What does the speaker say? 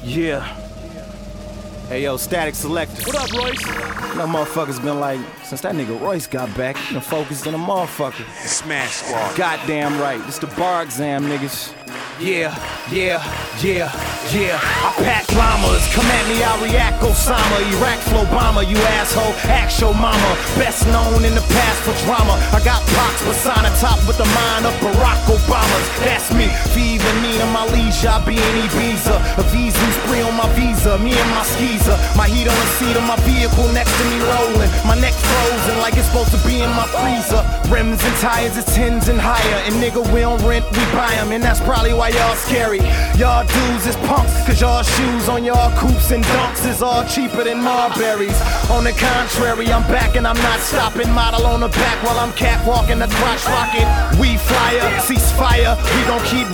Yeah. Hey yo, Static Selector. What up, Royce? No motherfuckers been like, since that nigga Royce got back, you done focused on a motherfucker. Smash Squad. Goddamn right, this the bar exam, niggas. Yeah. I pack llamas, come at me, I react Osama. Iraq flow bomber, you asshole, ask your mama. Best known in the past for drama. I got Pox persona top with the mind of Barack Obama's. That's me, fever, need in my leisure, I be in Ibiza. A visa spree on my visa, me and my skeezer. My heat on the seat of my vehicle next to me rolling. My neck frozen like it's supposed to be in my freezer. Rims and tires is 10s and higher. And nigga, we don't rent, we buy them. And that's probably why y'all scary. Y'all dudes is punks, cause y'all shoes on y'all coops and dunks is all cheaper than Marberries. On the contrary, I'm back and I'm not stopping. Model on the back while I'm catwalking the crotch rocket. We flyer, ceasefire, we gon' keep